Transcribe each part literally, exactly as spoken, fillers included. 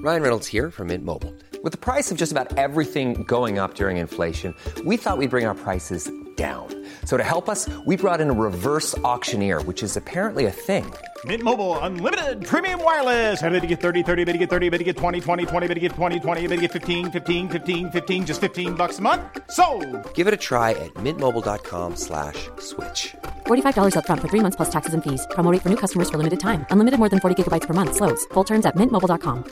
Ryan Reynolds here from Mint Mobile. With the price of just about everything going up during inflation, we thought we'd bring our prices down. So to help us, we brought in a reverse auctioneer, which is apparently a thing. Mint Mobile Unlimited Premium Wireless. How to get thirty, thirty, how to get thirty, how to get twenty, twenty, twenty, how to get twenty, twenty, how to get fifteen, fifteen, fifteen, fifteen, just fifteen bucks a month? Sold! Give it a try at mintmobile.com slash switch. forty-five dollars up front for three months plus taxes and fees. Promo rate for new customers for limited time. Unlimited more than forty gigabytes per month. Slows full terms at mint mobile dot com.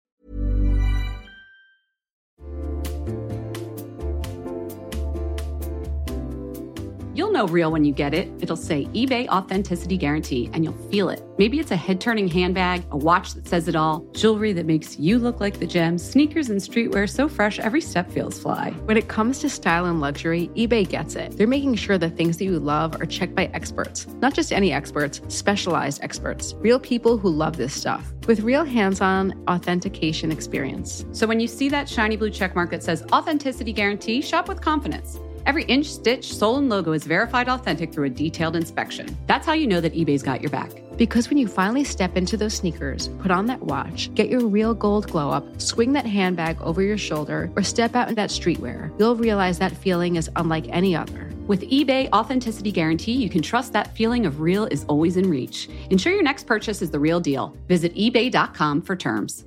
You'll know real when you get it. It'll say eBay Authenticity Guarantee, and you'll feel it. Maybe it's a head-turning handbag, a watch that says it all, jewelry that makes you look like the gems, sneakers and streetwear so fresh every step feels fly. When it comes to style and luxury, eBay gets it. They're making sure the things that you love are checked by experts. Not just any experts, specialized experts. Real people who love this stuff. With real hands-on authentication experience. So when you see that shiny blue checkmark that says Authenticity Guarantee, shop with confidence. Every inch, stitch, sole, and logo is verified authentic through a detailed inspection. That's how you know that eBay's got your back. Because when you finally step into those sneakers, put on that watch, get your real gold glow up, swing that handbag over your shoulder, or step out in that streetwear, you'll realize that feeling is unlike any other. With eBay Authenticity Guarantee, you can trust that feeling of real is always in reach. Ensure your next purchase is the real deal. Visit ebay dot com for terms.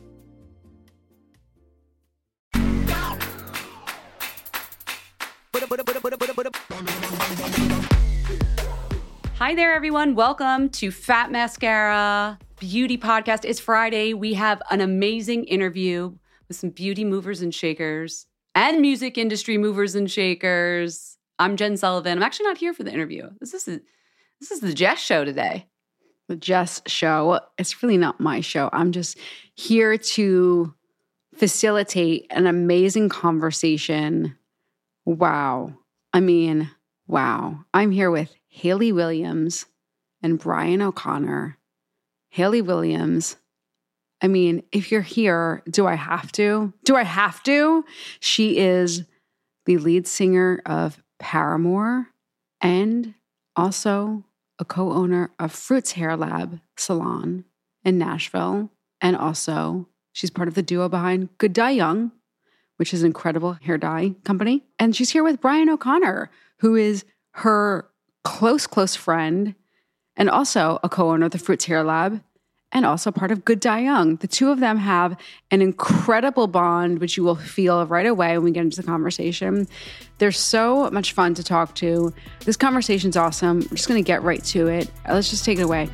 Hi there, everyone. Welcome to Fat Mascara Beauty Podcast. It's Friday. We have an amazing interview with some beauty movers and shakers and music industry movers and shakers. I'm Jen Sullivan. I'm actually not here for the interview. This is the, this is the Jess show today. The Jess show. It's really not my show. I'm just here to facilitate an amazing conversation. Wow. I mean, wow. I'm here with Hayley Williams and Brian O'Connor. Hayley Williams, I mean, if you're here, do I have to? Do I have to? She is the lead singer of Paramore and also a co-owner of Fruits Hair Lab Salon in Nashville. And also, she's part of the duo behind Good Dye Young, which is an incredible hair dye company. And she's here with Brian O'Connor, who is her close, close friend, and also a co-owner of the Fruits Hair Lab, and also part of Good Dye Young. The two of them have an incredible bond, which you will feel right away when we get into the conversation. They're so much fun to talk to. This conversation's awesome. I'm just going to get right to it. Let's just take it away.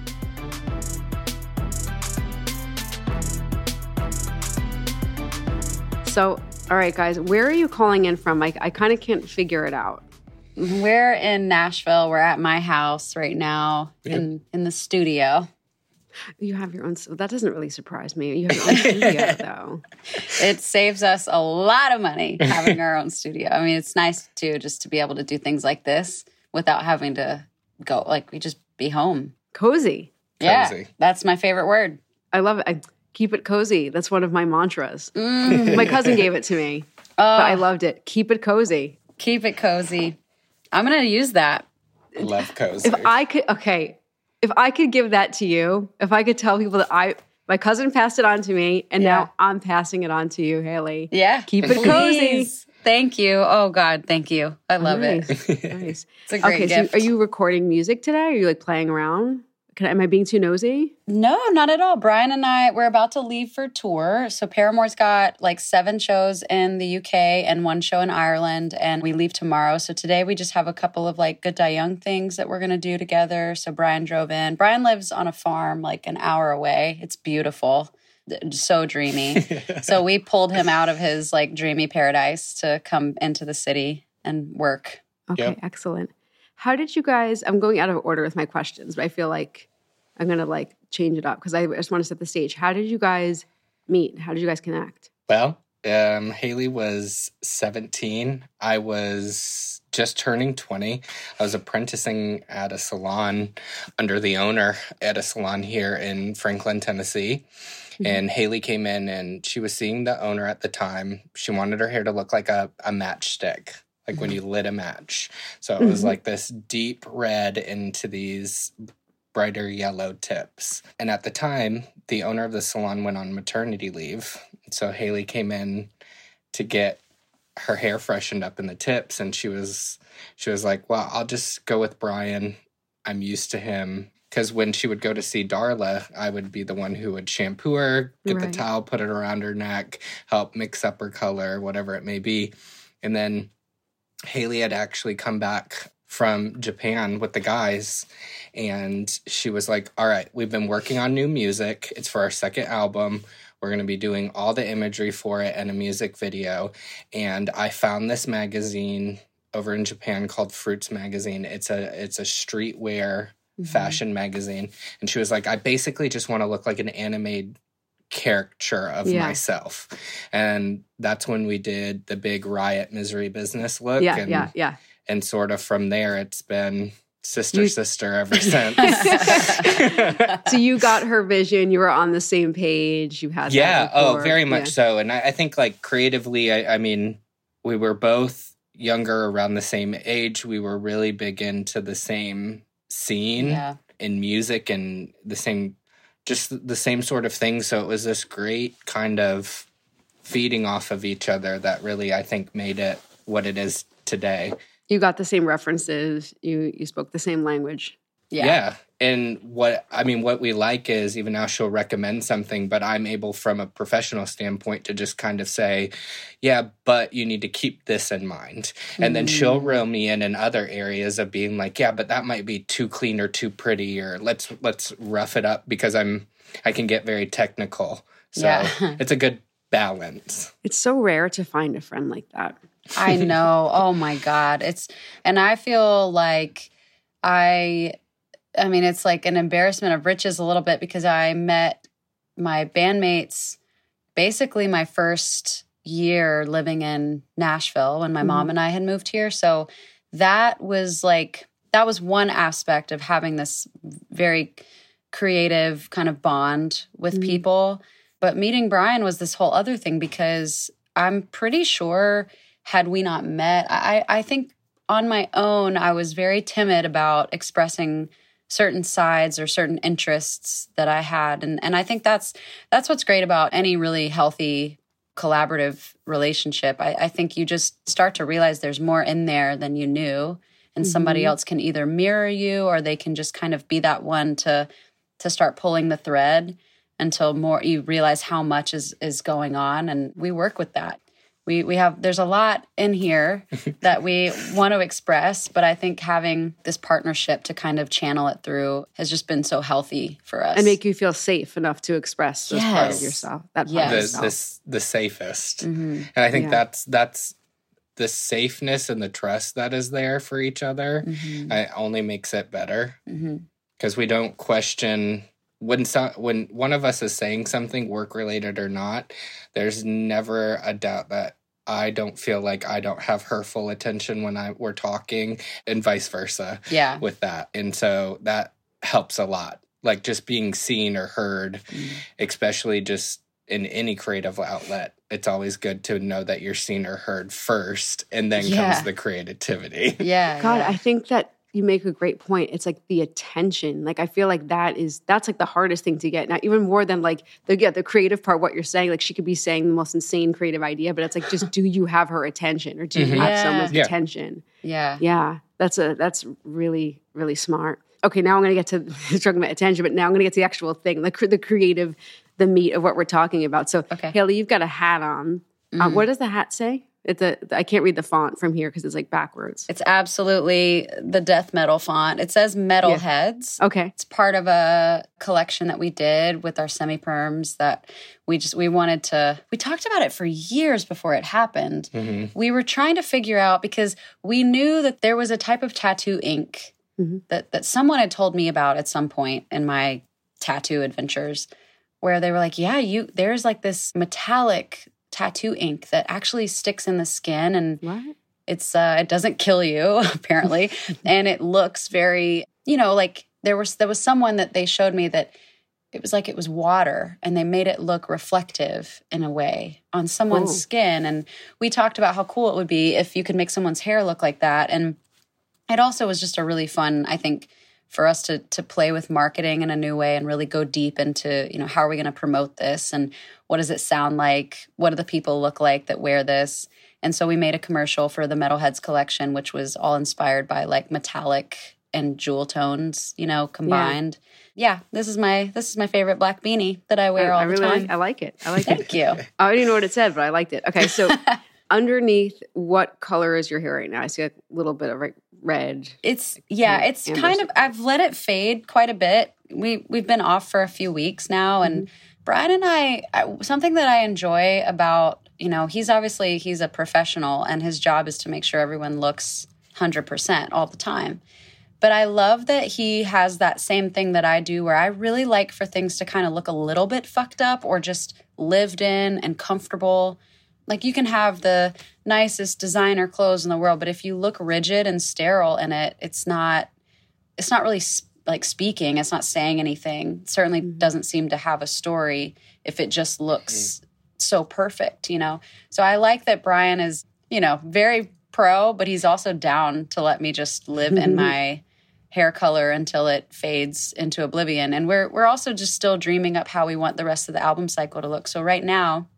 So, all right, guys, where are you calling in from? I, I kind of can't figure it out. We're in Nashville. We're at my house right now in, in the studio. You have your own, that doesn't really surprise me. You have your own studio, though. It saves us a lot of money having our own studio. I mean, it's nice, too, just to be able to do things like this without having to go, like, we just be home. Cozy. Yeah, Cozy. That's my favorite word. I love it. I keep it cozy. That's one of my mantras. Mm. My cousin gave it to me, uh, but I loved it. Keep it cozy. Keep it cozy. I'm going to use that. Love cozy. If I could, okay, if I could give that to you, if I could tell people that I, my cousin passed it on to me, and yeah. now I'm passing it on to you, Hayley. Yeah. Keep it cozy. Thank you. Oh, God, thank you. I love nice. it. Nice. It's a great okay, gift. So are you recording music today? Are you like playing around? Can I, am I being too nosy? No, not at all. Brian and I, we're about to leave for tour. So Paramore's got like seven shows in the U K and one show in Ireland, and we leave tomorrow. So today we just have a couple of like Good Dye Young things that we're going to do together. So Brian drove in. Brian lives on a farm like an hour away. It's beautiful. So dreamy. So we pulled him out of his like dreamy paradise to come into the city and work. Okay, Yep. Excellent. How did you guys, I'm going out of order with my questions, but I feel like I'm going to like change it up because I just want to set the stage. How did you guys meet? How did you guys connect? Well, um, Hayley was seventeen. I was just turning twenty. I was apprenticing at a salon under the owner at a salon here in Franklin, Tennessee. Mm-hmm. And Hayley came in and she was seeing the owner at the time. She wanted her hair to look like a, a matchstick. Like when you lit a match. So it was like this deep red into these brighter yellow tips. And at the time, the owner of the salon went on maternity leave. So Haley came in to get her hair freshened up in the tips, and she was she was like, well, I'll just go with Brian. I'm used to him. Because when she would go to see Darla, I would be the one who would shampoo her, get right. the towel, put it around her neck, help mix up her color, whatever it may be. And then Haley had actually come back from Japan with the guys, and she was like, all right, we've been working on new music. It's for our second album. We're going to be doing all the imagery for it and a music video. And I found this magazine over in Japan called Fruits Magazine. It's a it's a streetwear mm-hmm. fashion magazine. And she was like, I basically just want to look like an animated caricature of yeah. myself. And that's when we did the big Riot Misery Business look. Yeah, and, yeah, yeah. And sort of from there, it's been sister, you... sister ever since. So you got her vision. You were on the same page. You had yeah, that before. oh, very much yeah. so. And I, I think like creatively, I, I mean, we were both younger, around the same age. We were really big into the same scene yeah. in music and the same, just the same sort of thing. So it was this great kind of feeding off of each other that really, I think, made it what it is today. You got the same references. You you spoke the same language. Yeah. yeah. And what, I mean, what we like is even now she'll recommend something, but I'm able from a professional standpoint to just kind of say, yeah, but you need to keep this in mind. And mm. then she'll reel me in in other areas of being like, yeah, but that might be too clean or too pretty, or let's, let's rough it up, because I'm, I can get very technical. So yeah. it's a good balance. It's so rare to find a friend like that. I know. Oh my God. It's, and I feel like I, I mean, it's like an embarrassment of riches a little bit, because I met my bandmates basically my first year living in Nashville when my mm-hmm. mom and I had moved here. So that was like, that was one aspect of having this very creative kind of bond with mm-hmm. people. But meeting Brian was this whole other thing, because I'm pretty sure had we not met, I, I think on my own, I was very timid about expressing certain sides or certain interests that I had. And and I think that's that's what's great about any really healthy collaborative relationship. I, I think you just start to realize there's more in there than you knew. And mm-hmm. somebody else can either mirror you, or they can just kind of be that one to to start pulling the thread until more you realize how much is is going on. And we work with that. We we have, there's a lot in here that we want to express, but I think having this partnership to kind of channel it through has just been so healthy for us. And make you feel safe enough to express this yes. part of yourself. That part yes. of the, yourself. this, the safest. Mm-hmm. And I think yeah. that's that's the safeness and the trust that is there for each other. Mm-hmm. It only makes it better, Mm-hmm. because we don't question when so, when one of us is saying something, work related or not. There's never a doubt that I don't feel like I don't have her full attention when I we're talking, and vice versa. Yeah. With that, and so that helps a lot. Like just being seen or heard, Mm-hmm. especially just in any creative outlet. It's always good to know that you're seen or heard first, and then Yeah. comes the creativity. Yeah. God, yeah. I think that you make a great point. It's like the attention. Like I feel like that is that's like the hardest thing to get. Now, even more than like the yeah, the creative part, what you're saying. Like she could be saying the most insane creative idea, but it's like just do you have her attention, or do you Mm-hmm. have Yeah. someone's Yeah. attention? Yeah. Yeah, that's a that's really really smart. Okay, now I'm going to get to talking about attention, but now I'm going to get to the actual thing, the cr- the creative, the meat of what we're talking about. So, Okay. Haley, you've got a hat on. Mm-hmm. Uh, what does the hat say? It's a, I can't read the font from here because it's like backwards. It's absolutely the death metal font. It says Metalheads. Okay. It's part of a collection that we did with our semi-perms that we just, we wanted to, we talked about it for years before it happened. Mm-hmm. We were trying to figure out, because we knew that there was a type of tattoo ink Mm-hmm. that, that someone had told me about at some point in my tattoo adventures, where they were like, yeah, you, there's like this metallic tattoo ink that actually sticks in the skin, and What? it's uh it doesn't kill you apparently, and it looks very, you know, like there was there was someone that they showed me that it was like it was water, and they made it look reflective in a way on someone's Ooh. skin. And we talked about how cool it would be if you could make someone's hair look like that. And it also was just a really fun, I think, for us to to play with marketing in a new way and really go deep into, you know, how are we going to promote this and what does it sound like? What do the people look like that wear this? And so we made a commercial for the Metalheads collection, which was all inspired by like metallic and jewel tones, you know, combined. Yeah, yeah this is my this is my favorite black beanie that I wear I, all I the really time. Like, I like it. I like Thank it. you. I didn't know what it said, but I liked it. Okay, so underneath, what color is your hair right now? I see a little bit of like red. It's yeah, Kind of it's amber kind of I've let it fade quite a bit. We we've been off for a few weeks now, and mm-hmm. Brian and I, I something that I enjoy about, you know, he's obviously he's a professional and his job is to make sure everyone looks one hundred percent all the time. But I love that he has that same thing that I do where I really like for things to kind of look a little bit fucked up or just lived in and comfortable. Like you can have the nicest designer clothes in the world, but if you look rigid and sterile in it, it's not it's not really like speaking. It's not saying anything. It certainly mm-hmm. doesn't seem to have a story if it just looks mm-hmm. so perfect, you know? So I like that Brian is, you know, very pro, but he's also down to let me just live mm-hmm. in my hair color until it fades into oblivion. And we're we're also just still dreaming up how we want the rest of the album cycle to look. So right now,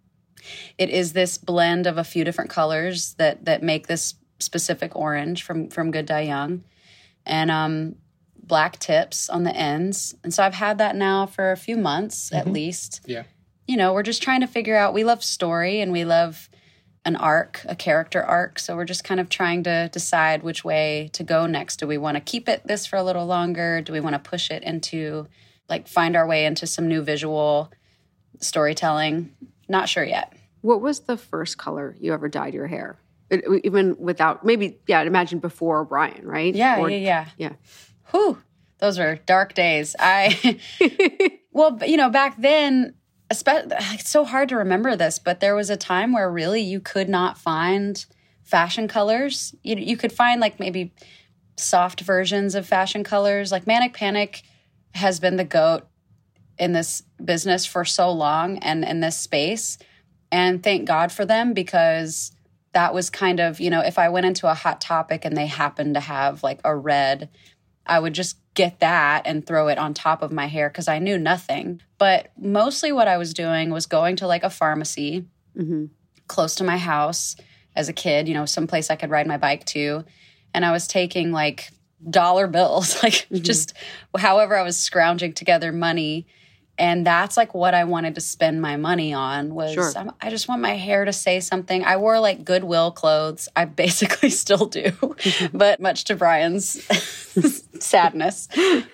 it is this blend of a few different colors that that make this specific orange from from Good Die Young, and um, black tips on the ends. And so I've had that now for a few months mm-hmm. at least. Yeah. You know, we're just trying to figure out, we love story and we love an arc, a character arc. So we're just kind of trying to decide which way to go next. Do we want to keep it this for a little longer? Do we want to push it into, like, find our way into some new visual storytelling? Not sure yet. What was the first color you ever dyed your hair? It, even without, maybe, yeah, I'd imagine before Brian, right? Yeah, or, yeah, yeah. Yeah. Whew, those were dark days. I, well, you know, back then, it's so hard to remember this, but there was a time where really you could not find fashion colors. You, you could find like maybe soft versions of fashion colors. Like Manic Panic has been the GOAT in this business for so long and in this space. And thank God for them, because that was kind of, you know, if I went into a Hot Topic and they happened to have like a red, I would just get that and throw it on top of my hair because I knew nothing. But mostly what I was doing was going to like a pharmacy mm-hmm. close to my house as a kid, you know, someplace I could ride my bike to. And I was taking like dollar bills, like mm-hmm. just however I was scrounging together money. And that's like what I wanted to spend my money on was sure. I'm, I just want my hair to say something. I wore like Goodwill clothes. I basically still do, but much to Brian's sadness.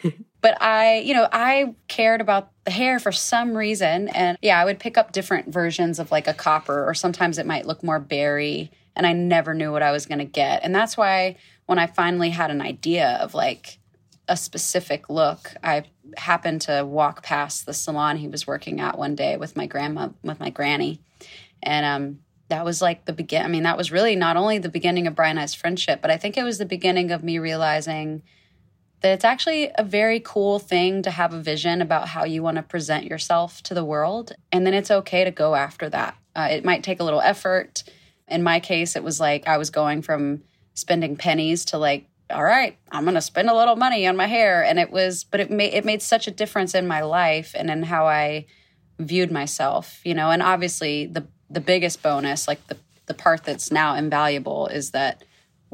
But I, you know, I cared about the hair for some reason. And yeah, I would pick up different versions of like a copper, or sometimes it might look more berry. And I never knew what I was going to get. And that's why when I finally had an idea of like a specific look, I happened to walk past the salon he was working at one day with my grandma, with my granny. And um, that was like the begin. I mean, that was really not only the beginning of Brian and I's friendship, but I think it was the beginning of me realizing that it's actually a very cool thing to have a vision about how you want to present yourself to the world. And then it's okay to go after that. Uh, it might take a little effort. In my case, it was like I was going from spending pennies to like, all right, I'm going to spend a little money on my hair. And it was, but it made, it made such a difference in my life and in how I viewed myself, you know. And obviously the, the biggest bonus, like the, the part that's now invaluable, is that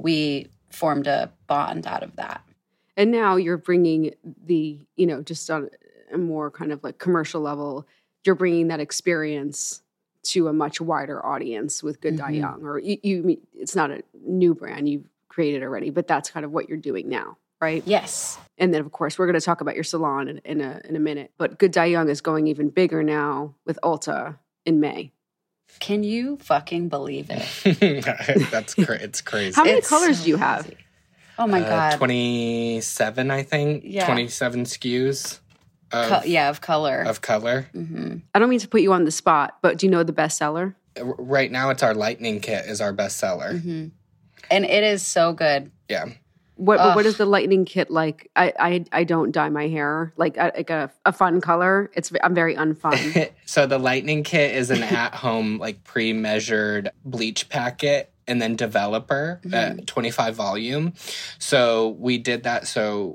we formed a bond out of that. And now you're bringing the, you know, just on a more kind of like commercial level, you're bringing that experience to a much wider audience with Good Die mm-hmm. Young. Or you, you, it's not a new brand, you've created already, but that's kind of what you're doing now, right? Yes. And then, of course, we're going to talk about your salon in, in a in a minute. But Good Die Young is going even bigger now with Ulta in May. Can you fucking believe it? That's cra- it's crazy. How many it's colors so do you have? crazy. Oh my uh, God. twenty-seven, I think. Yeah. twenty-seven S K Us. Of, Co- yeah, of color. Of color. Mm-hmm. I don't mean to put you on the spot, but do you know the bestseller? Right now, it's our Lightning Kit is our bestseller. Mm-hmm. And it is so good. Yeah. What Ugh. What is the Lightning Kit like? I I, I don't dye my hair like a, like a, a fun color. It's I'm very unfun. So the Lightning Kit is an at home like pre measured bleach packet and then developer mm-hmm. at twenty-five volume. So we did that so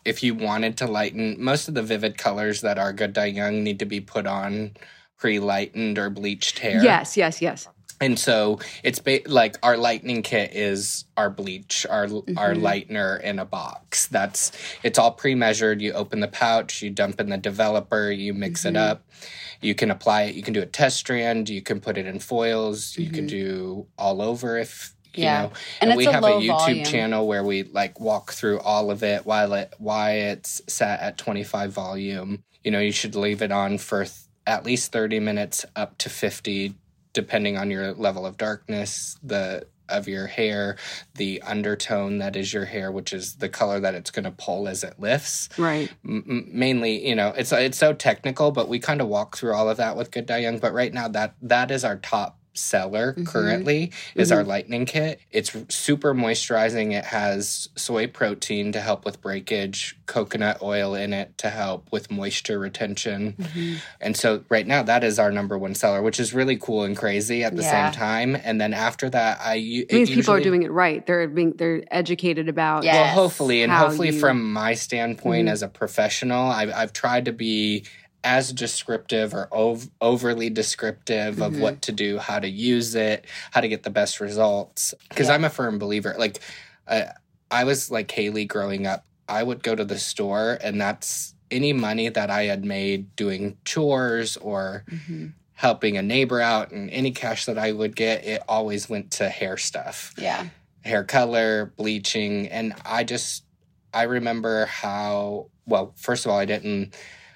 if you wanted to lighten, most of the vivid colors that are Good Die Young need to be put on pre-lightened or bleached hair. Yes, yes, yes. And so it's ba- like our lightening kit is our bleach, our mm-hmm. our lightener in a box. That's it's all pre-measured. You open the pouch, you dump in the developer, you mix mm-hmm. it up. You can apply it. You can do a test strand. You can put it in foils. Mm-hmm. You can do all over if you yeah. know. And, and it's we a have low a YouTube volume. channel where we like walk through all of it while it why it's set at twenty-five volume. You know, you should leave it on for th- at least thirty minutes up to fifty, depending on your level of darkness, the of your hair, the undertone that is your hair, which is the color that it's going to pull as it lifts. Right. M- mainly, you know, it's it's so technical, but we kind of walk through all of that with Good Die Young. But right now, that that is our top seller mm-hmm. currently is mm-hmm. our lightening kit. It's super moisturizing. It has soy protein to help with breakage, coconut oil in it to help with moisture retention. Mm-hmm. And so right now that is our number one seller, which is really cool and crazy at the yeah. same time. And then after that, I it means usually, people are doing it right. They're being they're educated about yes. well, hopefully, and hopefully you, from my standpoint mm-hmm. as a professional, I've I've tried to be as descriptive or ov- overly descriptive mm-hmm. of what to do, how to use it, how to get the best results. Because yeah. I'm a firm believer. Like, uh, I was like Haley growing up. I would go to the store, and that's any money that I had made doing chores or mm-hmm. helping a neighbor out, and any cash that I would get, it always went to hair stuff. Yeah. Hair color, bleaching. And I just, I remember how, well, first of all, I didn't...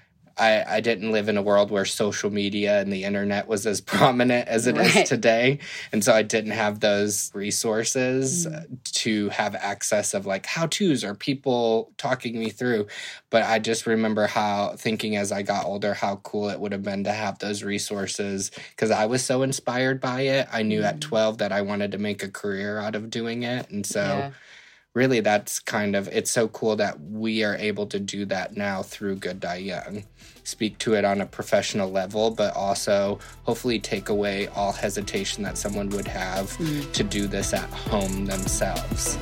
I, I didn't live in a world where social media and the internet was as prominent as it right. is today. And so I didn't have those resources mm. to have access of like how-tos or people talking me through. But I just remember how thinking as I got older, how cool it would have been to have those resources because I was so inspired by it. I knew mm. at twelve that I wanted to make a career out of doing it. And so... Yeah. Really, that's kind of, it's so cool that we are able to do that now through Good Die Young. Speak to it on a professional level, but also hopefully take away all hesitation that someone would have mm. to do this at home themselves.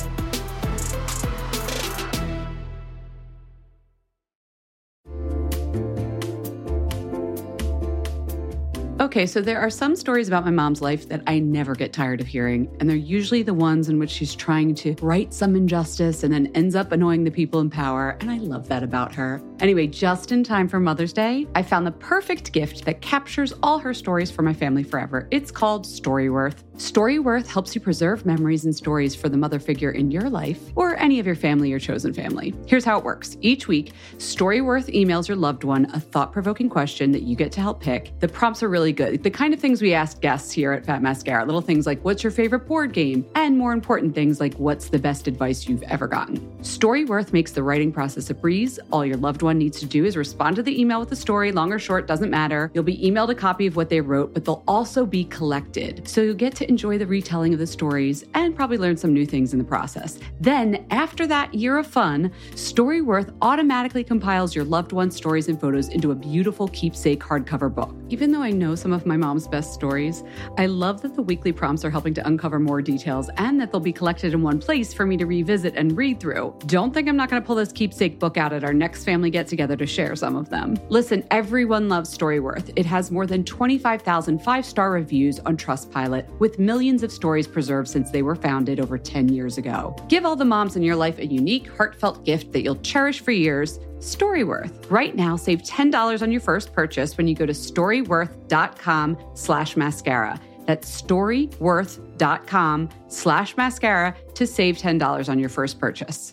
Okay, so there are some stories about my mom's life that I never get tired of hearing, and they're usually the ones in which she's trying to right some injustice and then ends up annoying the people in power, and I love that about her. Anyway, just in time for Mother's Day, I found the perfect gift that captures all her stories for my family forever. It's called Storyworth. Storyworth helps you preserve memories and stories for the mother figure in your life or any of your family or chosen family. Here's how it works. Each week, Storyworth emails your loved one a thought-provoking question that you get to help pick. The prompts are really good. The kind of things we ask guests here at Fat Mascara. Little things like, what's your favorite board game? And more important things like, what's the best advice you've ever gotten? Storyworth makes the writing process a breeze. All your loved one needs to do is respond to the email with the story, long or short, doesn't matter. You'll be emailed a copy of what they wrote, but they'll also be collected. So you'll get to enjoy the retelling of the stories and probably learn some new things in the process. Then, after that year of fun, Storyworth automatically compiles your loved one's stories and photos into a beautiful keepsake hardcover book. Even though I know some of my mom's best stories, I love that the weekly prompts are helping to uncover more details and that they'll be collected in one place for me to revisit and read through. Don't think I'm not going to pull this keepsake book out at our next family get-together to share some of them. Listen, everyone loves Storyworth. It has more than twenty-five thousand five-star reviews on Trustpilot, with millions of stories preserved since they were founded over ten years ago. Give all the moms in your life a unique, heartfelt gift that you'll cherish for years. Storyworth. Right now, save ten dollars on your first purchase when you go to storyworth.com slash mascara. That's storyworth.com slash mascara to save ten dollars on your first purchase.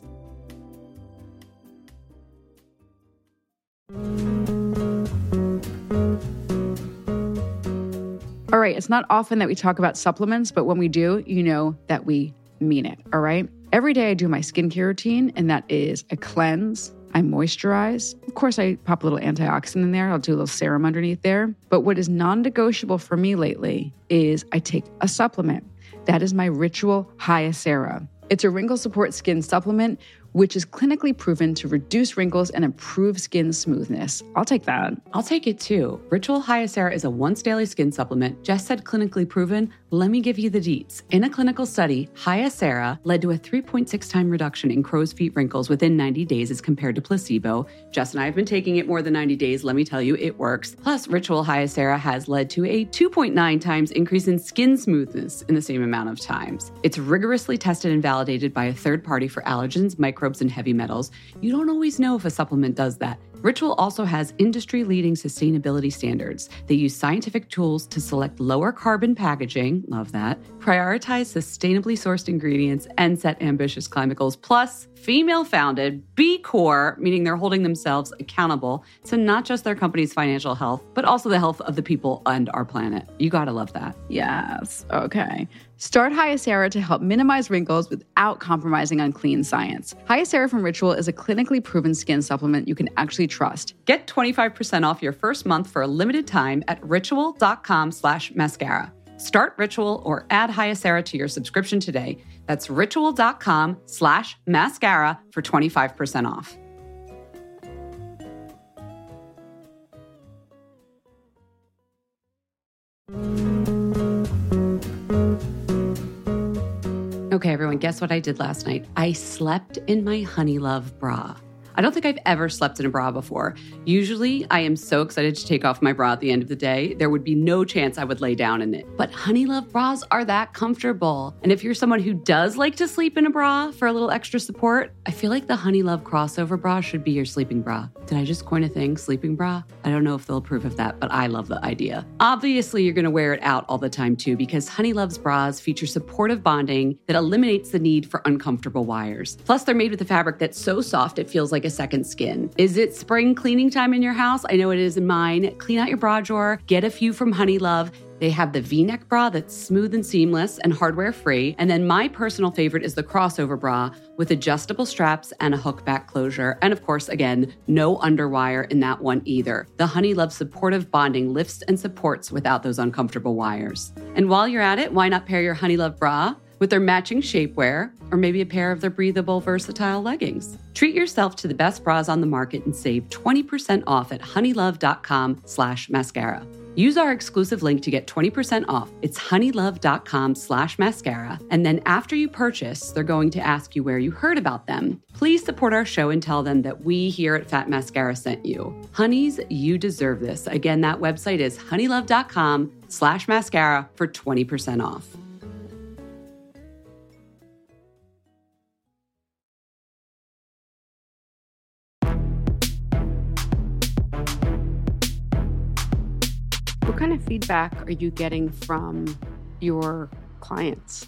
All right, it's not often that we talk about supplements, but when we do, you know that we mean it, all right? Every day I do my skincare routine, and that is I cleanse, I moisturize. Of course, I pop a little antioxidant in there. I'll do a little serum underneath there. But what is non-negotiable for me lately is I take a supplement. That is my Ritual Hyacera. It's a wrinkle support skin supplement which is clinically proven to reduce wrinkles and improve skin smoothness. I'll take that. I'll take it too. Ritual Hyacera is a once daily skin supplement. Jess said clinically proven. Let me give you the deets. In a clinical study, Hyacera led to a three point six time reduction in crow's feet wrinkles within ninety days as compared to placebo. Jess and I have been taking it more than ninety days. Let me tell you, it works. Plus, Ritual Hyacera has led to a two point nine times increase in skin smoothness in the same amount of times. It's rigorously tested and validated by a third party for allergens, microbes, and heavy metals. You don't always know if a supplement does that. Ritual also has industry-leading sustainability standards. They use scientific tools to select lower carbon packaging, love that, prioritize sustainably sourced ingredients, and set ambitious climate goals. Plus, female-founded, B Corp, meaning they're holding themselves accountable to not just their company's financial health, but also the health of the people and our planet. You gotta love that. Yes. Okay. Start Hyacera to help minimize wrinkles without compromising on clean science. Hyacera from Ritual is a clinically proven skin supplement you can actually trust. Get twenty-five percent off your first month for a limited time at ritual.com slash mascara. Start Ritual or add Hyacera to your subscription today. That's ritual.com slash mascara for twenty-five percent off. Okay, everyone, guess what I did last night? I slept in my Honeylove bra. I don't think I've ever slept in a bra before. Usually, I am so excited to take off my bra at the end of the day, there would be no chance I would lay down in it. But Honeylove bras are that comfortable. And if you're someone who does like to sleep in a bra for a little extra support, I feel like the Honeylove crossover bra should be your sleeping bra. Did I just coin a thing, sleeping bra? I don't know if they'll approve of that, but I love the idea. Obviously, you're gonna wear it out all the time too, because Honeylove's bras feature supportive bonding that eliminates the need for uncomfortable wires. Plus, they're made with a fabric that's so soft it feels like a second skin. Is it spring cleaning time in your house? I know it is in mine. Clean out your bra drawer, get a few from Honeylove. They have the V-neck bra that's smooth and seamless and hardware-free. And then my personal favorite is the crossover bra with adjustable straps and a hook back closure. And of course, again, no underwire in that one either. The Honeylove supportive bonding lifts and supports without those uncomfortable wires. And while you're at it, why not pair your Honeylove bra with their matching shapewear, or maybe a pair of their breathable, versatile leggings? Treat yourself to the best bras on the market and save twenty percent off at honeylove.com slash mascara. Use our exclusive link to get twenty percent off. It's honeylove.com slash mascara. And then after you purchase, they're going to ask you where you heard about them. Please support our show and tell them that we here at Fat Mascara sent you. Honeys, you deserve this. Again, that website is honeylove.com slash mascara for twenty percent off. What kind of feedback are you getting from your clients?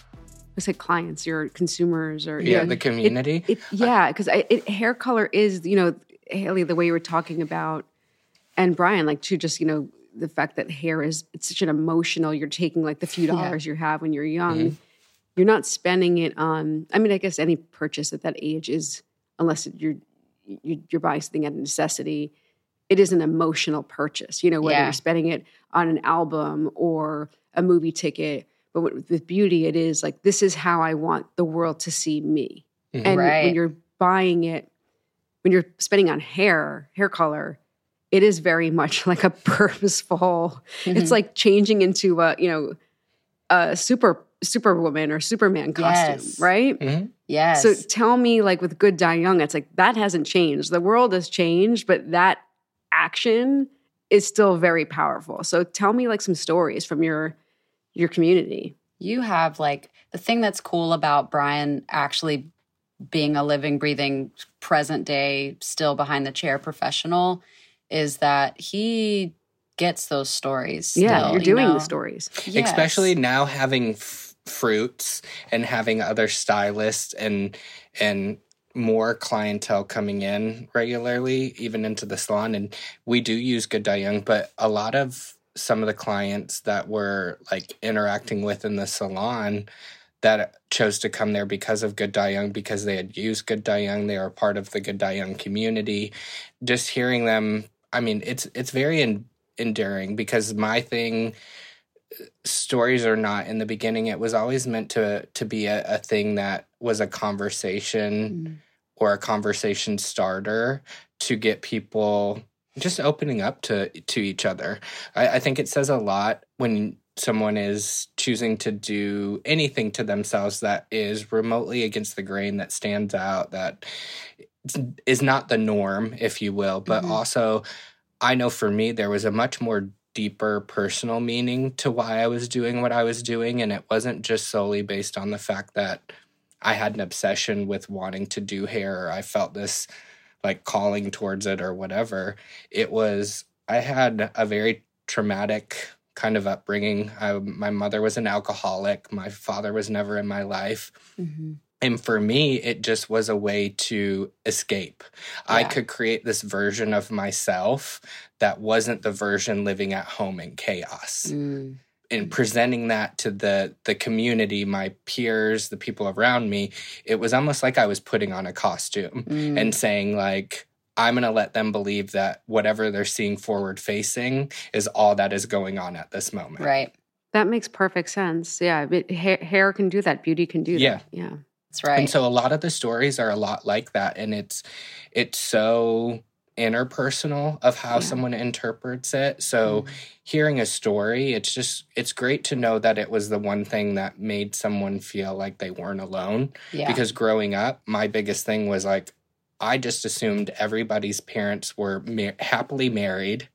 I say clients, your consumers, or yeah, you know, the community. It, it, yeah, because hair color is, you know, Haley, the way you were talking about, and Brian, like to just, you know, the fact that hair is it's such an emotional. You're taking like the few dollars yeah. you have when you're young, mm-hmm. you're not spending it on. I mean, I guess any purchase at that age is, unless you're you're buying something at a necessity. It is an emotional purchase, you know, whether yeah. you're spending it on an album or a movie ticket. But with, with beauty, it is like, this is how I want the world to see me. Mm-hmm. And right. when you're buying it, when you're spending on hair, hair color, it is very much like a purposeful, mm-hmm. it's like changing into a, you know, a super, superwoman or Superman costume, yes. right? Mm-hmm. Yes. So tell me, like with Good Die Young, it's like, that hasn't changed. The world has changed, but that action is still very powerful. So tell me like some stories from your your community. You have like the thing that's cool about Brian actually being a living, breathing, present day, still behind the chair professional is that he gets those stories. Still, yeah, you're doing you know? the stories. Yes. Especially now having f- fruits and having other stylists and and more clientele coming in regularly, even into the salon. And we do use Good Die Young, but a lot of some of the clients that we're like interacting with in the salon that chose to come there because of Good Die Young, because they had used Good Die Young, they are part of the Good Die Young community. Just hearing them, I mean, it's it's very en- endearing because my thing, stories or not, in the beginning, it was always meant to to be a, a thing that was a conversation mm. or a conversation starter to get people just opening up to to each other. I, I think it says a lot when someone is choosing to do anything to themselves that is remotely against the grain, that stands out, that is not the norm, if you will. But mm-hmm. also, I know for me, there was a much more deeper personal meaning to why I was doing what I was doing. And it wasn't just solely based on the fact that I had an obsession with wanting to do hair, or I felt this like calling towards it or whatever. It was, I had a very traumatic kind of upbringing. I, my mother was an alcoholic. My father was never in my life. Mm-hmm. And for me, it just was a way to escape. Yeah. I could create this version of myself that wasn't the version living at home in chaos. Mm. And presenting that to the the community, my peers, the people around me, it was almost like I was putting on a costume mm. and saying, like, I'm going to let them believe that whatever they're seeing forward facing is all that is going on at this moment. Right. That makes perfect sense. Yeah. It, hair, hair can do that. Beauty can do yeah. that. Yeah. That's right. And so a lot of the stories are a lot like that. And it's it's so interpersonal of how yeah. someone interprets it. So mm. hearing a story, it's just, it's great to know that it was the one thing that made someone feel like they weren't alone. Yeah. Because growing up, my biggest thing was like, I just assumed everybody's parents were ma- happily married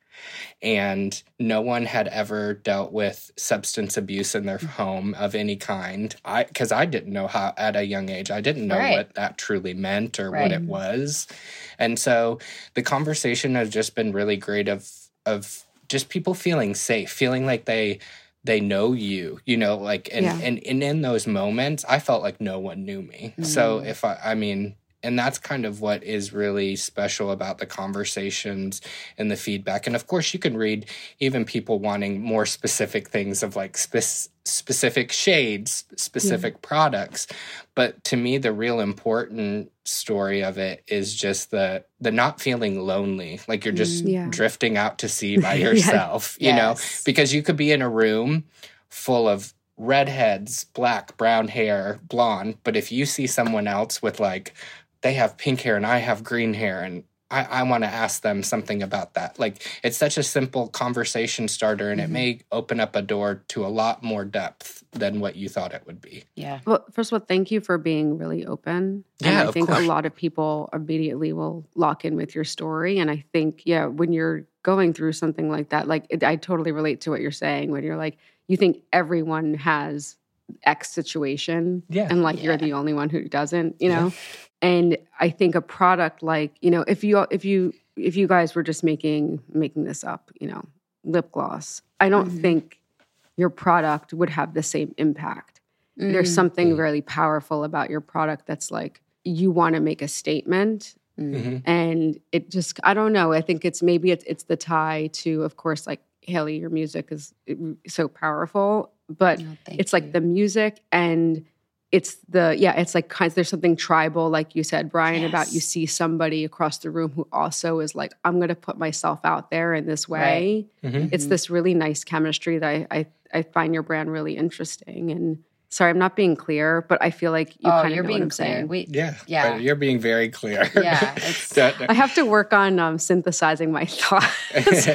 and no one had ever dealt with substance abuse in their home of any kind. I, because I didn't know how, at a young age, I didn't know right. what that truly meant or right. what it was. And so the conversation has just been really great of, of just people feeling safe, feeling like they, they know you, you know, like, and, yeah. and, and in those moments, I felt like no one knew me. Mm. So if I, I mean, and that's kind of what is really special about the conversations and the feedback. And of course, you can read even people wanting more specific things of like spe- specific shades, specific yeah. products. But to me, the real important story of it is just the the not feeling lonely, like you're just yeah. drifting out to sea by yourself, yeah. you yes. know, because you could be in a room full of redheads, black, brown hair, blonde. But if you see someone else with like, they have pink hair and I have green hair, and I, I want to ask them something about that. Like, it's such a simple conversation starter, and mm-hmm. it may open up a door to a lot more depth than what you thought it would be. Yeah. Well, first of all, thank you for being really open. Yeah, and I of think course. a lot of people immediately will lock in with your story. And I think, yeah, when you're going through something like that, like it, I totally relate to what you're saying when you're like, you think everyone has X situation yeah. and like yeah. you're the only one who doesn't, you know? Yeah. And I think a product like, you know, if you if you if you guys were just making making this up, you know, lip gloss, I don't mm-hmm. think your product would have the same impact. Mm-hmm. There's something really powerful about your product that's like you want to make a statement. Mm-hmm. And it just, I don't know. I think it's maybe it's it's the tie to, of course, like Haley, your music is so powerful, but oh, it's like you. the music and it's the, yeah, it's like kind of, there's something tribal, like you said, Brian, yes. about you see somebody across the room who also is like, I'm going to put myself out there in this way. Right. Mm-hmm. It's this really nice chemistry that I, I I find your brand really interesting. And sorry, I'm not being clear, but I feel like you oh, kind of you're know being what I'm clear. saying. We, yeah, yeah, you're being very clear. Yeah, it's, I have to work on um, synthesizing my thoughts.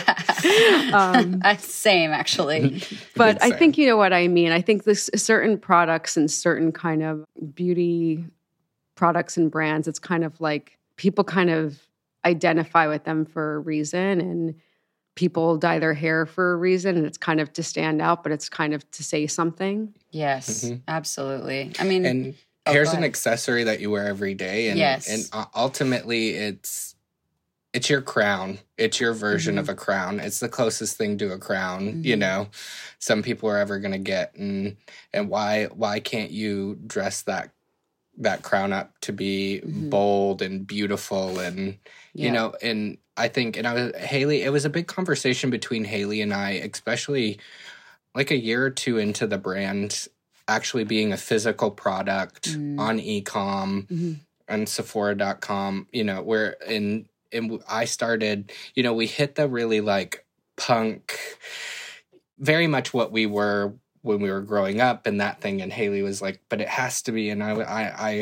um, Same, actually. But I think you know what I mean. I think this certain products and certain kind of beauty products and brands, it's kind of like people kind of identify with them for a reason, and people dye their hair for a reason, and it's kind of to stand out, but it's kind of to say something. Yes, mm-hmm. absolutely. I mean, and oh, hair's an accessory that you wear every day, and yes. and ultimately, it's it's your crown. It's your version mm-hmm. of a crown. It's the closest thing to a crown, mm-hmm. you know, some people are ever going to get, and and why why can't you dress that that crown up to be mm-hmm. bold and beautiful, and yeah. you know, and I think, and I was Haley, it was a big conversation between Haley and I, especially like a year or two into the brand actually being a physical product mm. on e-com mm-hmm. and Sephora dot com, you know, where in, and I started, you know, we hit the really like punk, very much what we were when we were growing up and that thing. And Haley was like, but it has to be. And I, I, I,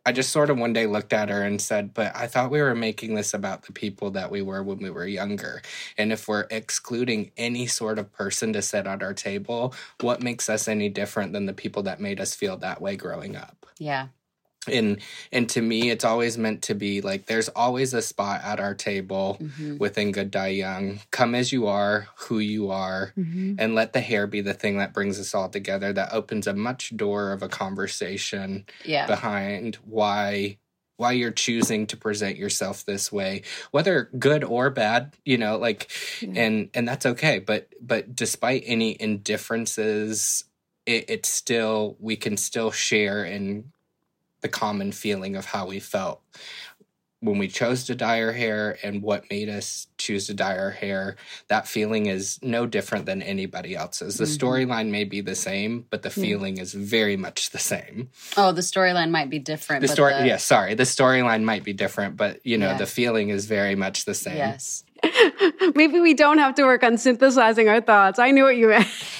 I just sort of one day looked at her and said, but I thought we were making this about the people that we were when we were younger. And if we're excluding any sort of person to sit at our table, what makes us any different than the people that made us feel that way growing up? Yeah. And and to me, it's always meant to be like, there's always a spot at our table mm-hmm. within Good Die Young. Come as you are, who you are, mm-hmm. and let the hair be the thing that brings us all together, that opens a much door of a conversation yeah. behind why why you're choosing to present yourself this way, whether good or bad, you know, like, yeah. and and that's okay. But but despite any indifferences, it, it's still, we can still share in the common feeling of how we felt when we chose to dye our hair and what made us choose to dye our hair. That feeling is no different than anybody else's. The mm-hmm. storyline may be the same, but the feeling yeah. is very much the same. Oh, the storyline might be different. The story, the... yeah, sorry. The storyline might be different, but, you know, yeah. the feeling is very much the same. Yes. Maybe we don't have to work on synthesizing our thoughts. I knew what you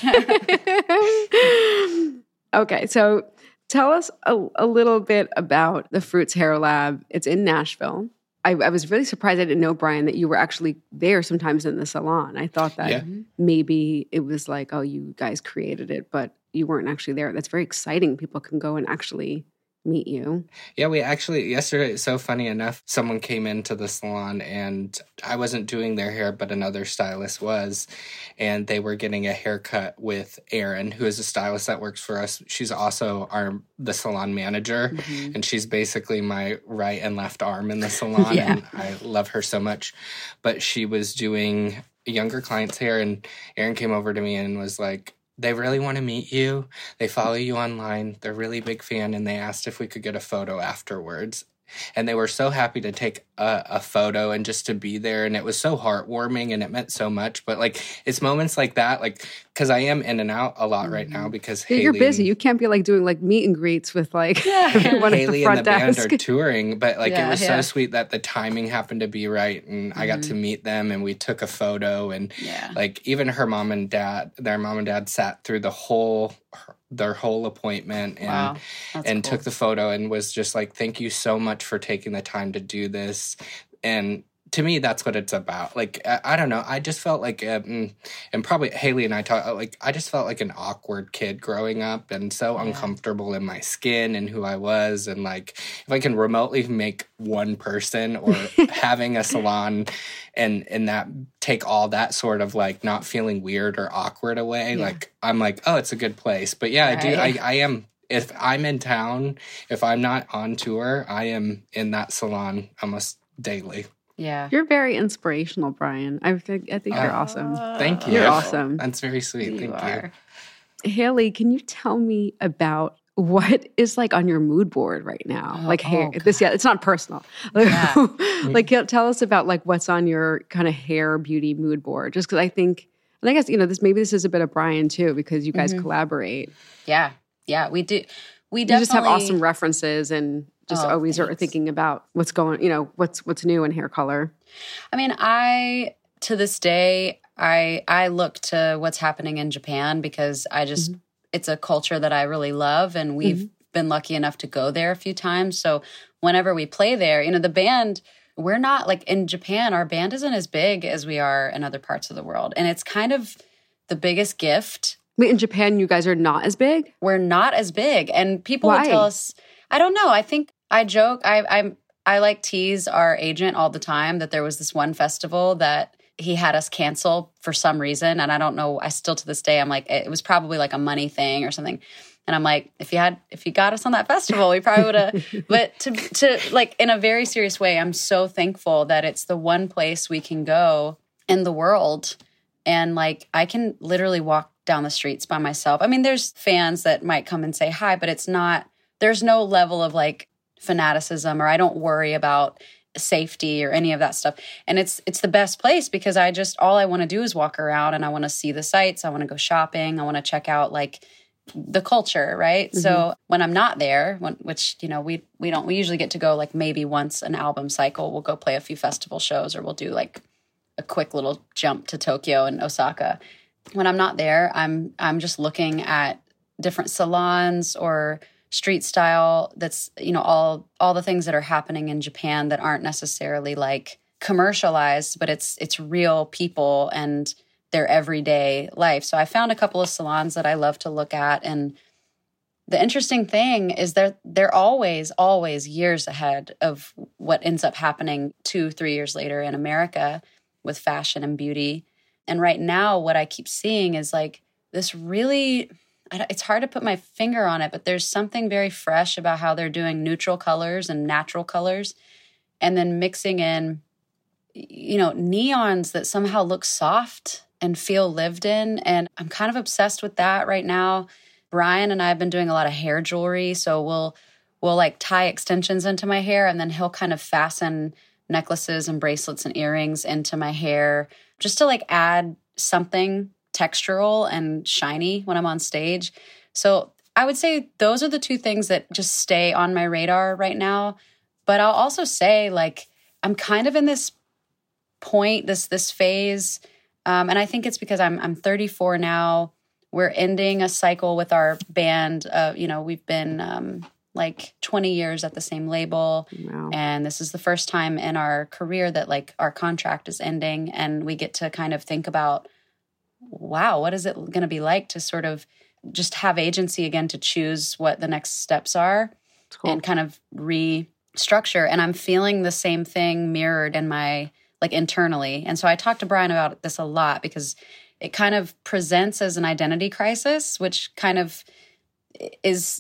meant. Okay, so tell us a, a little bit about the Fruits Hair Lab. It's in Nashville. I, I was really surprised I didn't know, Brian, that you were actually there sometimes in the salon. I thought that yeah. maybe it was like, oh, you guys created it, but you weren't actually there. That's very exciting. People can go and actually meet you. Yeah, we actually, yesterday, so funny enough, someone came into the salon and I wasn't doing their hair, but another stylist was, and they were getting a haircut with Erin, who is a stylist that works for us. She's also our the salon manager, mm-hmm. and she's basically my right and left arm in the salon, yeah. and I love her so much. But she was doing younger clients' hair, and Erin came over to me and was like, they really want to meet you. They follow you online. They're a really big fan, and they asked if we could get a photo afterwards. And they were so happy to take a, a photo and just to be there. And it was so heartwarming and it meant so much. But like, it's moments like that, like, because I am in and out a lot right now because yeah, Haley, you're busy. You can't be like doing like meet and greets with like yeah. everyone Haley at the front and the desk. band are touring. But like, yeah, it was yeah. so sweet that the timing happened to be right. And mm-hmm. I got to meet them and we took a photo. And yeah. like, even her mom and dad, their mom and dad sat through the whole their whole appointment and wow. and cool. took the photo and was just like, thank you so much for taking the time to do this. And to me, that's what it's about. Like, I, I don't know. I just felt like, um, and probably Haley and I talked, like, I just felt like an awkward kid growing up and so yeah. uncomfortable in my skin and who I was. And like, if I can remotely make one person or having a salon and, and that take all that sort of like not feeling weird or awkward away, yeah. like, I'm like, oh, it's a good place. But yeah, right. I do. I, I am. If I'm in town, if I'm not on tour, I am in that salon almost daily. Yeah. You're very inspirational, Brian. I think I think you're uh, awesome. Thank you. You're awesome. That's very sweet. You thank are. you. Haley, can you tell me about what is like on your mood board right now? Oh, like hair. oh, this yeah, it's not personal. Yeah. Like tell us about like what's on your kind of hair beauty mood board. Just because I think, and I guess, you know, this maybe this is a bit of Brian too, because you guys mm-hmm. collaborate. Yeah. Yeah. We do. We you definitely just have awesome references and just oh, always thanks. are thinking about what's going, you know, what's what's new in hair color. I mean, I to this day, I I look to what's happening in Japan because I just mm-hmm. it's a culture that I really love, and we've mm-hmm. been lucky enough to go there a few times. So whenever we play there, you know, the band, we're not like in Japan, our band isn't as big as we are in other parts of the world, and it's kind of the biggest gift. Wait, in Japan, you guys are not as big? We're not as big, and people Why? will tell us. I don't know. I think I joke. I I'm I like tease our agent all the time that there was this one festival that he had us cancel for some reason, and I don't know. I still to this day I'm like, it was probably like a money thing or something. And I'm like, if you had if you got us on that festival, we probably would have. But to to like in a very serious way, I'm so thankful that it's the one place we can go in the world, and like I can literally walk down the streets by myself. I mean, there's fans that might come and say hi, but it's not, there's no level of like fanaticism, or I don't worry about safety or any of that stuff. And it's it's the best place because I just, all I want to do is walk around and I want to see the sights. I want to go shopping. I want to check out like the culture, right? Mm-hmm. So when I'm not there, when, which, you know, we we don't, we usually get to go like maybe once an album cycle, we'll go play a few festival shows, or we'll do like a quick little jump to Tokyo and Osaka. When I'm not there, I'm I'm just looking at different salons or street style that's, you know, all all the things that are happening in Japan that aren't necessarily like commercialized, but it's it's real people and their everyday life. So I found a couple of salons that I love to look at. And the interesting thing is that they're always, always years ahead of what ends up happening two, three years later in America with fashion and beauty. And right now, what I keep seeing is like this really... it's hard to put my finger on it, but there's something very fresh about how they're doing neutral colors and natural colors and then mixing in, you know, neons that somehow look soft and feel lived in. And I'm kind of obsessed with that right now. Brian and I have been doing a lot of hair jewelry. So we'll, we'll like tie extensions into my hair and then he'll kind of fasten necklaces and bracelets and earrings into my hair just to like add something textural and shiny when I'm on stage. So I would say those are the two things that just stay on my radar right now. But I'll also say, like, I'm kind of in this point, this this phase, um, and I think it's because I'm I'm thirty-four now. We're ending a cycle with our band. Uh, you know, we've been um, like twenty years at the same label, wow. And this is the first time in our career that like our contract is ending, and we get to kind of think about, wow, what is it going to be like to sort of just have agency again to choose what the next steps are cool. And kind of restructure. And I'm feeling the same thing mirrored in my, like internally. And so I talked to Brian about this a lot because it kind of presents as an identity crisis, which kind of is,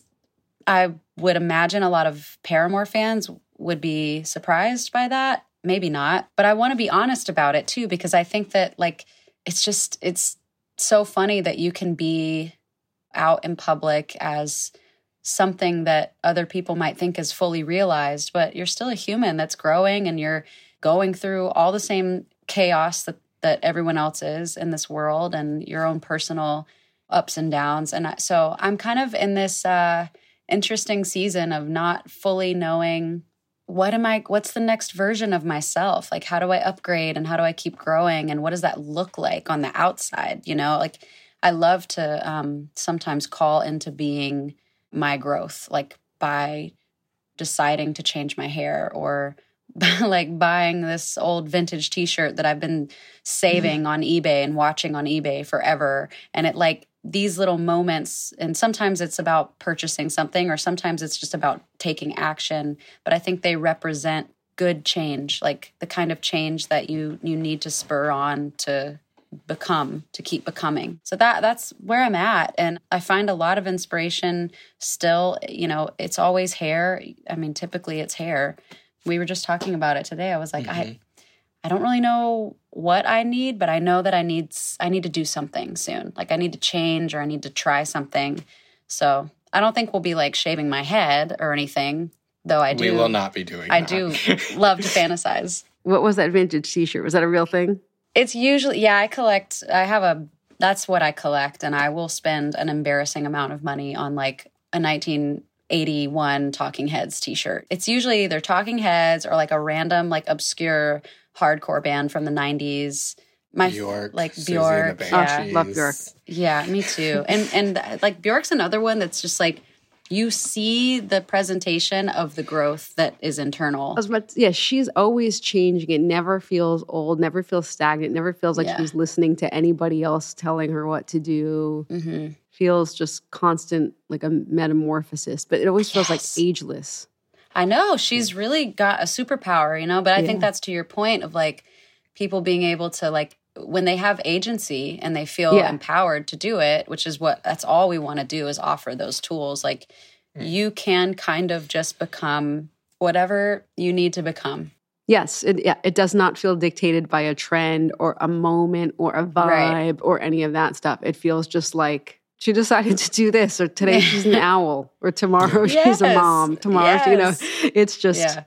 I would imagine a lot of Paramore fans would be surprised by that. Maybe not. But I want to be honest about it too, because I think that like, it's just, it's so funny that you can be out in public as something that other people might think is fully realized, but you're still a human that's growing and you're going through all the same chaos that, that everyone else is in this world and your own personal ups and downs. And I, so I'm kind of in this uh, interesting season of not fully knowing what am I, what's the next version of myself? Like, how do I upgrade and how do I keep growing? And what does that look like on the outside? You know, like I love to um, sometimes call into being my growth, like by deciding to change my hair or like buying this old vintage t-shirt that I've been saving mm-hmm. on eBay and watching on eBay forever. And it like, these little moments, and sometimes it's about purchasing something or sometimes it's just about taking action, but I think they represent good change, like the kind of change that you you need to spur on to become, to keep becoming. So that that's where I'm at. And I find a lot of inspiration still, you know, it's always hair. I mean, typically it's hair. We were just talking about it today. I was like, mm-hmm. I I don't really know what I need, but I know that I need I need to do something soon. Like I need to change or I need to try something. So I don't think we'll be like shaving my head or anything, though I do. We will not be doing I that. do love to fantasize. What was that vintage t-shirt? Was that a real thing? It's usually, yeah, I collect, I have a, that's what I collect. And I will spend an embarrassing amount of money on like a nineteen eighty-one Talking Heads t-shirt. It's usually either Talking Heads or like a random, like obscure hardcore band from the nineties. My Bjork, like Susie Bjork, and the yeah, Banshees. Love Bjork. Yeah, me too. And and like Bjork's another one that's just like you see the presentation of the growth that is internal. I was about to, yeah, she's always changing. It never feels old, never feels stagnant, never feels like Yeah. she's listening to anybody else telling her what to do. Mm-hmm. Feels just constant, like a metamorphosis, but it always feels like Yes. ageless. I know she's really got a superpower, you know, but I Yeah. think that's to your point of like people being able to like when they have agency and they feel Yeah. empowered to do it, which is what that's all we want to do is offer those tools. Like mm. you can kind of just become whatever you need to become. Yes, it, yeah, it does not feel dictated by a trend or a moment or a vibe Right. or any of that stuff. It feels just like she decided to do this, or today she's an owl, or tomorrow she's a Yes. mom. Tomorrow, she- you know, Yes. it's just Yeah.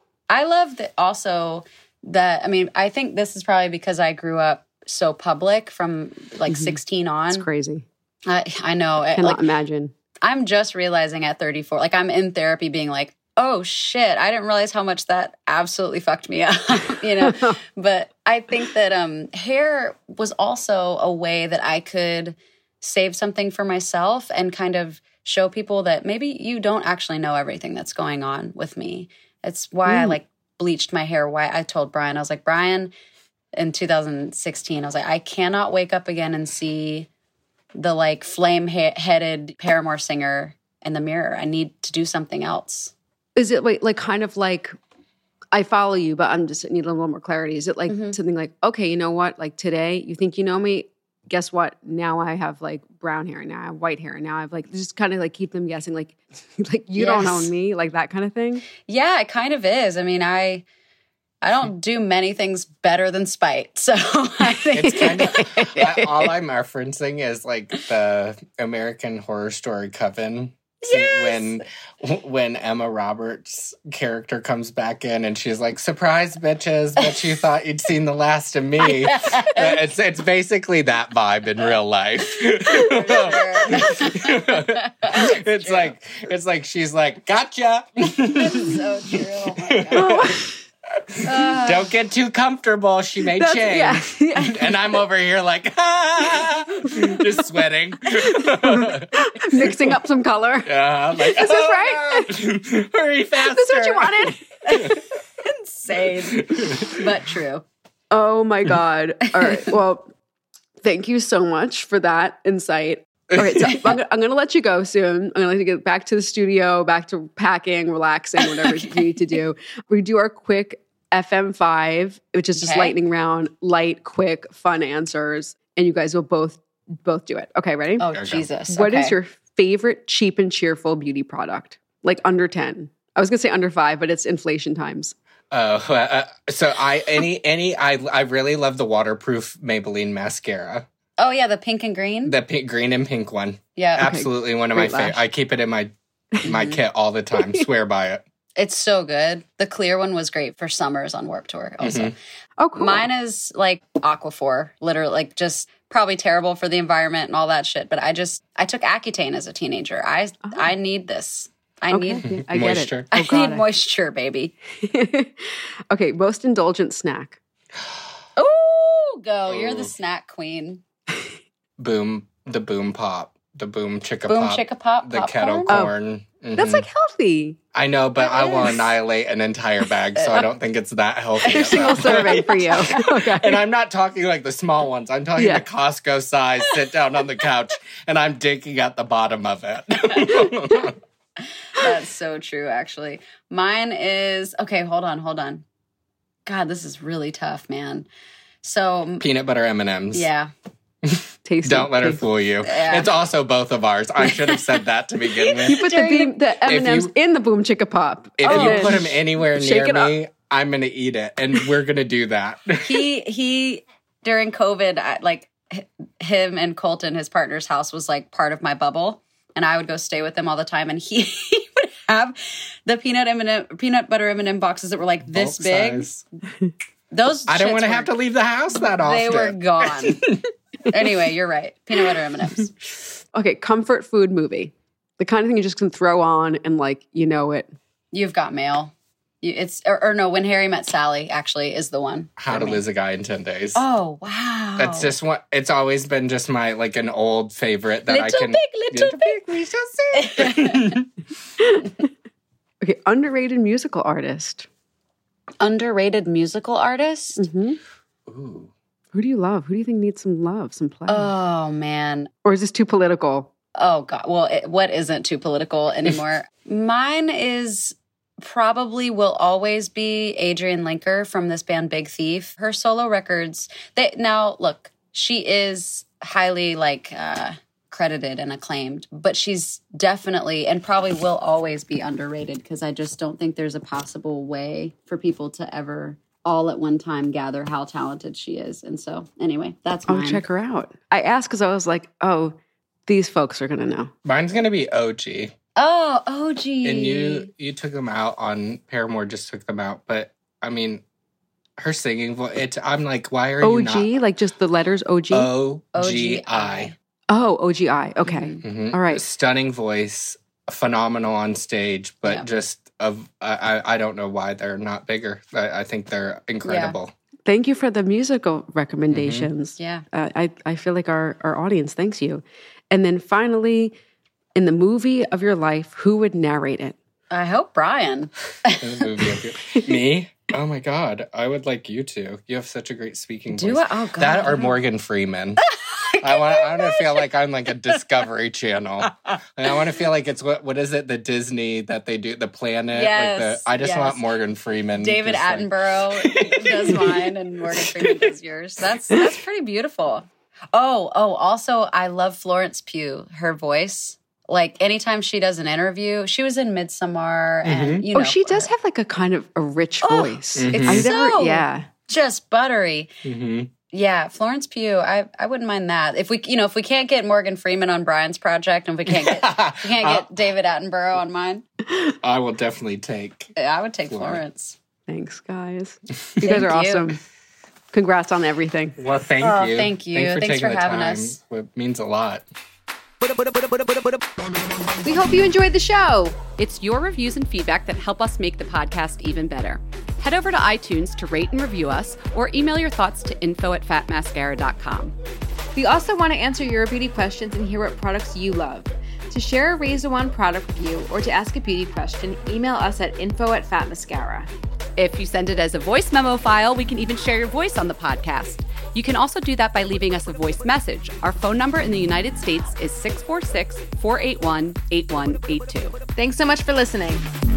I love that also that, I mean, I think this is probably because I grew up so public from like sixteen on. it's crazy. I, I know. it- Cannot like, imagine. I'm just realizing at thirty-four, like I'm in therapy being like, oh shit, I didn't realize how much that absolutely fucked me up, you know? But I think that um, hair was also a way that I could save something for myself and kind of show people that maybe you don't actually know everything that's going on with me. It's why mm. I like bleached my hair. Why I told Brian, I was like, Brian, in two thousand sixteen, I was like, I cannot wake up again and see the like flame-headed Paramore singer in the mirror. I need to do something else. Is it like, like kind of like, I follow you, but I'm just need a little more clarity. Is it like mm-hmm. something like, okay, you know what? Like today, you think you know me? Guess what? Now I have like brown hair. Now I have white hair. Now I have like, just kind of like keep them guessing like, like you yes. don't own me, like that kind of thing? Yeah, it kind of is. I mean, I... I don't do many things better than spite, so I think it's kind of I, all I'm referencing is like the American Horror Story Coven. Yes! When when Emma Roberts' character comes back in and she's like, "Surprise, bitches! Bet you thought you'd seen the last of me." it's it's basically that vibe in real life. it's true. like it's like she's like, "Gotcha." That's so true. Oh my God. Uh, Don't get too comfortable. She may change. Yeah, yeah. And I'm over here like, ah, just sweating. Mixing up some color. Yeah, like, is this right? Hurry faster. Is this what you wanted? Insane, but true. Oh my God. All right. Well, thank you so much for that insight. All right, so I'm, I'm going to let you go soon. I'm going to let you get back to the studio, back to packing, relaxing, whatever okay. you need to do. We do our quick F M five, which is just okay. lightning round, light, quick, fun answers, and you guys will both both do it. Okay, ready? Oh, Jesus. What okay. is your favorite cheap and cheerful beauty product? Like under ten. I was going to say under five, but it's inflation times. Oh, uh, uh, so I any any I I really love the waterproof Maybelline mascara. Oh, yeah, the pink and green? The pink, green and pink one. Yeah. Okay. Absolutely one of Great my favorites. I keep it in my my kit all the time. Swear by it. It's so good. The clear one was great for summers on Warped Tour also. Mm-hmm. Oh, cool. Mine is like Aquaphor, literally, like just probably terrible for the environment and all that shit. But I just, I took Accutane as a teenager. I oh. I need this. I okay. need yeah, I get moisture. It. I oh, God, need moisture, baby. Okay, most indulgent snack. Ooh, go. You're the snack queen. Boom, the boom pop, the boom chicka boom pop. chicka pop, the popcorn? kettle corn. Oh, mm-hmm. That's like healthy. I know, but it I is. will annihilate an entire bag, so I don't think it's that healthy. A single serving for you. Okay. And I'm not talking like the small ones. I'm talking yeah. the Costco size, sit down on the couch, and I'm digging at the bottom of it. That's so true, actually. Mine is, okay, hold on, hold on. God, this is really tough, man. So peanut butter M and M's. Yeah. Tasty. Don't let her Tasty. fool you. Yeah. It's also both of ours. I should have said that to begin with. You put the, beam, the M and M's you, in the Boom Chicka Pop. If oh. you put them anywhere Shake near it me, up. I'm going to eat it. And we're going to do that. he, he, during COVID, I, like him and Colton, his partner's house was like part of my bubble. And I would go stay with them all the time. And he, he would have the peanut M and M, peanut butter M and M boxes that were like this Bulk big. size. Those I don't want to were, have to leave the house that often. They were gone. Anyway, you're right. Peanut butter M and M's. Okay, comfort food movie. The kind of thing you just can throw on and like, you know it. You've Got Mail. You, it's or, or no, When Harry Met Sally actually is the one. How to Lose a Guy in ten days. Oh, wow. That's just what, it's always been just my, like an old favorite that little I can. Big, little, little big, we shall see. Okay, underrated musical artist. Underrated musical artist? Mm-hmm. Ooh. Who do you love? Who do you think needs some love, some play? Oh, man. Or is this too political? Oh, God. Well, it, what isn't too political anymore? Mine is probably will always be Adrienne Linker from this band Big Thief. Her solo records, they now, look, she is highly, like, uh, credited and acclaimed, but she's definitely and probably will always be underrated because I just don't think there's a possible way for people to ever all at one time gather how talented she is. And so, anyway, that's mine. I'll check her out. I asked because I was like, oh, these folks are going to know. Mine's going to be O G. Oh, O G. And you you took them out on Paramore, just took them out. But, I mean, her singing voice, it's, I'm like, why are O G? you not? O G? Like just the letters O G? O G I. Oh, O G I. Okay. Mm-hmm. All right. Stunning voice, phenomenal on stage, but yeah. just of I, I don't know why they're not bigger. I, I think they're incredible. Yeah. Thank you for the musical recommendations. Mm-hmm. Yeah. Uh, I, I feel like our, our audience thanks you. And then finally, in the movie of your life, who would narrate it? I hope Brian. In the movie of your- Me? Oh my God. I would like you to. You have such a great speaking Do voice. I? Oh, God. That or Morgan Freeman. I want. I want to feel like I'm like a Discovery Channel, and I want to feel like it's what. What is it? The Disney that they do, the planet. Yes, Like the, I just yes. want Morgan Freeman. David just like- Attenborough does mine and Morgan Freeman does yours. That's that's pretty beautiful. Oh, oh, also I love Florence Pugh, her voice. Like anytime she does an interview, she was in Midsommar and you know. Oh, she does have like a kind of a rich Oh, voice. it's I so never, yeah. just buttery. Mm-hmm. Yeah, Florence Pugh. I, I wouldn't mind that. If we you know, if we can't get Morgan Freeman on Brian's project and if we can't get if we can't get David Attenborough on mine, I will definitely take. I would take Florence. Florence. Thanks, guys. You guys are you. awesome. Congrats on everything. Well, thank Oh, you. thank you. Thanks for Thanks taking for the having time. us. It means a lot. We hope you enjoyed the show. It's your reviews and feedback that help us make the podcast even better. Head over to iTunes to rate and review us or email your thoughts to info at fat mascara dot com. We also want to answer your beauty questions and hear what products you love. To share a Razor One product review or to ask a beauty question, email us at info at fat mascara. If you send it as a voice memo file, we can even share your voice on the podcast. You can also do that by leaving us a voice message. Our phone number in the United States is six four six, four eight one, eight one eight two. Thanks so much for listening.